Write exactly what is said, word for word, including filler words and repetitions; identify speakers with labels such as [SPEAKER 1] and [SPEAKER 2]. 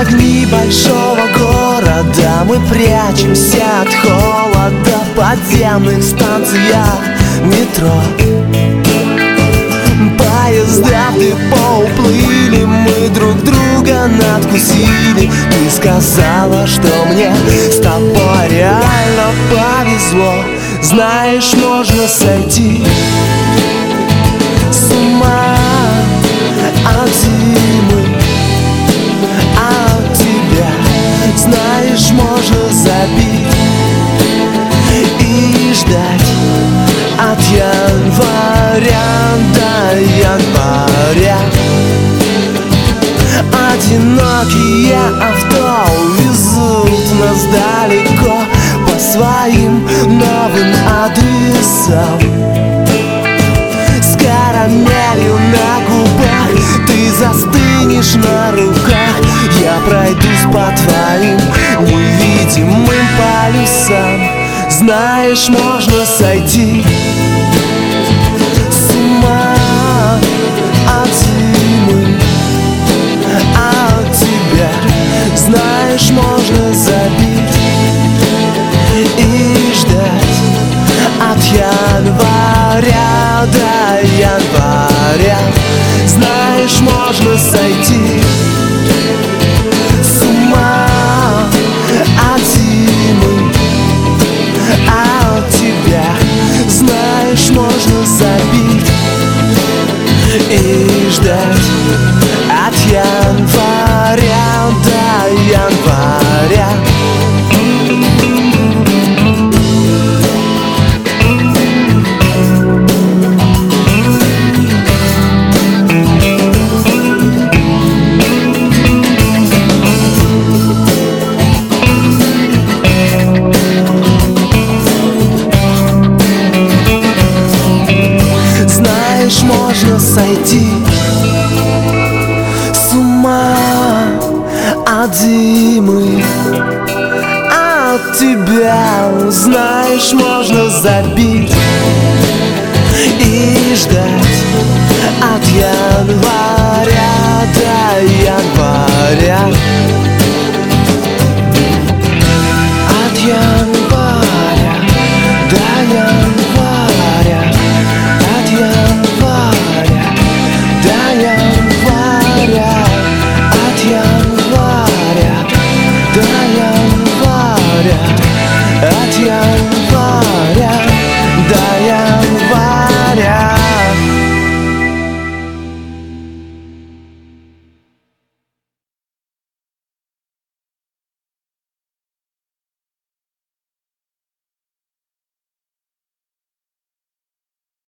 [SPEAKER 1] огни большого города, мы прячемся от холода в подземных станциях метро. Поезда в депо уплыли, мы друг друга надкусили. Ты сказала, что мне с тобой реально повезло. Знаешь, можно сойти с ума от зимы, от тебя. Знаешь, можно забить и ждать от января до января. Одинокие авто увезут нас далеко по своим новым адресам. С карамелью на губах ты застынешь на руках. Я пройдусь по твоим невидимым полюсам. Знаешь, можно сойти с ума от зимы, от тебя. Знаешь, можно забить и ждать от января до января. Знаешь, можно сойти с ума от зимы, от тебя. Знаешь, можно забить и ждать от января до января. Можно сойти с ума от зимы, от тебя. Знаешь, можно забить и ждать от января до января. От января до января. От января до января.